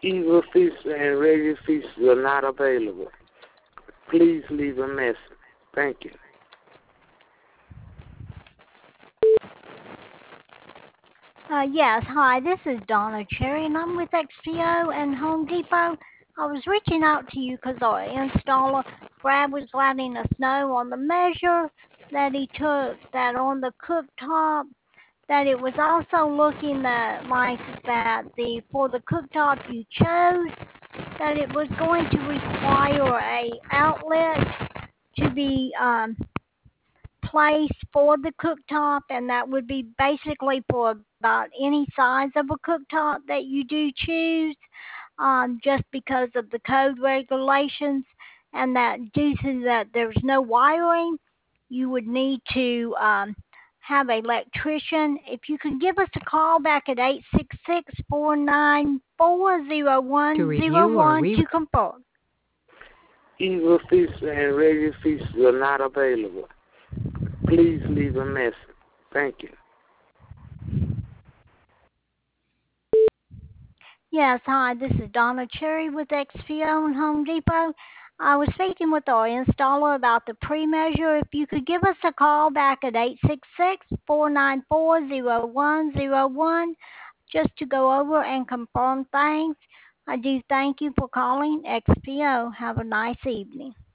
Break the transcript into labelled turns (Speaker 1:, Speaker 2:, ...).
Speaker 1: Evil features and radio features are not available. Please leave a message. Thank you.
Speaker 2: Yes, hi, this is Donna Cherry, and I'm with XPO and Home Depot. I was reaching out to you because our installer, Brad, was letting us know on the measure that he took that on the cooktop, that it was also looking like that for the cooktop you chose, that it was going to require a outlet to be place for the cooktop, and that would be basically for about any size of a cooktop that you do choose, just because of the code regulations, and that due to that there's no wiring, you would need to have an electrician. If you could give us a call back at 866-494-0101 to confirm.
Speaker 1: Evil features and radio features are not available. Please leave a message. Thank you.
Speaker 2: Yes, hi, this is Donna Cherry with XPO and Home Depot. I was speaking with our installer about the pre-measure. If you could give us a call back at 866-494-0101 just to go over and confirm things. I do thank you for calling XPO. Have a nice evening.